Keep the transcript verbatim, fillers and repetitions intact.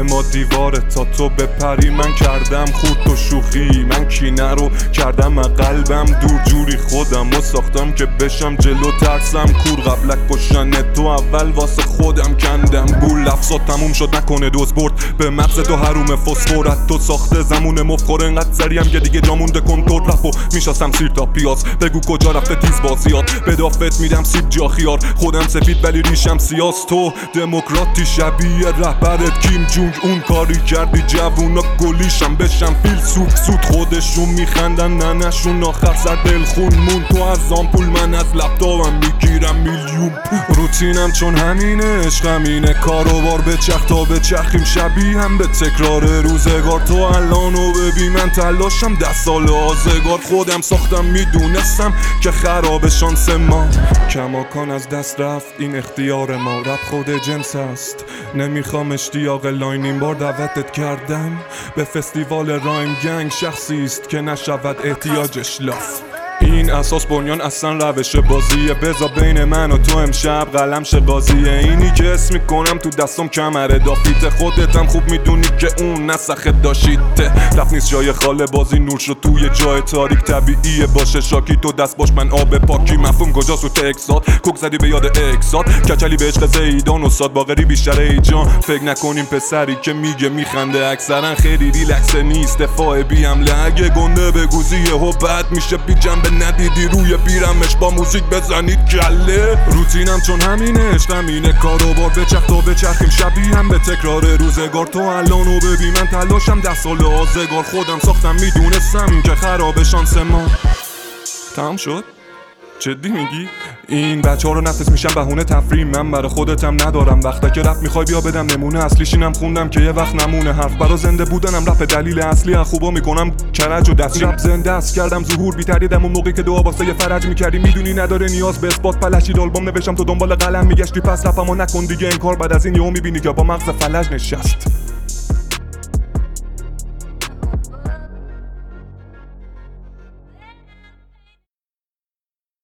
ما دیواره تا تو بپری. من کردم خورد و شوخی، من کینه رو کردم قلبم دور جوری خودم و ساختم که بشم جلو ترسم کور. قبلک کشن تو اول واسه خودم کندم گول. لفظا تموم شد نکنه دوز برد به مغز تو حروم فسفورت تو ساخته زمون مفخور. انقدر سریم که دیگه جامونده کنترل رفو میشستم سیر تا پیاز. بگو کجا رفته تیز بازیات بدافت میدم سیب جا خیار. خودم سفید ولی ریشم سیاس. تو دموکراتی شبیه رهبرت کیم جونگ اون. کاری کردی جوونا گلیشم بشم فیلسوف سود. خودشون میخندن نه نشون آخر سر دل خون مون. تو از آمپول من از لپتاپم میگیرم میلیون پول. روتینم چون همینه عشق همینه کارو بار بچخ تا بچخیم شبیه هم به تکرار روزگار. تو الانو ببین من تلاشم ده سال آزگار. خودم ساختم میدونستم که خراب شانس ما. کماکان از دست رفت این اختیار ما. رپ خود جنس است نمیخوام اشتیاق لاین. این بار دعوتت کردم به فستیوال رایم گنگ. شخصی است که نشود احتیاجش لاف. این اساس بنیان اصلا روش بازیه. بذار بین من و تو امشب قلم شه قاضیه. اینی که اسم میکنم تو دستم کمره دافیته. خودتم خوب میدونی که اون نسخت داشیته. رفت نیست جای خاله بازی نور شد توی جای تاریک. طبیعیه باشه شاکی تو دست باش من آب پاکی. مفهوم کجاست تو تکسات کوک زدی به یاد اکسات. کچلی به عشق زیدان و ساد باقری بیشتر ای جان. فکر نکنیم پسری که میگه میخنده اکثرا خیلی ریلکس نیست. دفاع بی حمله اگه گنده بگوزیه و بد میشه بی جنبه. ندیدی روی بیرمش با موزیک بزنید کله. روتینم چون همینه عشق همینه کارو بار بچخ تا بچخیم شبیه هم به تکرار روزگار. تو الانو ببین من تلاشم ده سال آزگار. خودم ساختم میدونستم که خراب شانس ما. تمام شد؟ جدی میگی؟ این بچه ها رو نفس میشم بهونه تفریم. من برای خودتم ندارم وقتا که رپ میخوای بیا بدم نمونه. اصلیشینم خوندم که یه وقت نمونه. حرف برا زنده بودنم رپ دلیل اصلی. از خوبا میکنم کرج و دست رپ زنده است کردم ظهور بی‌تردیدم اون موقعی که دعا واسه یه فرج میکردی. میدونی نداره نیاز به اثبات پلشید آلبوم نوشتم تو دنبال قلم میگشتی. پس رپمو نکن دیگه این کار بعد از این یهو میبینی که با مغز فلج نشست.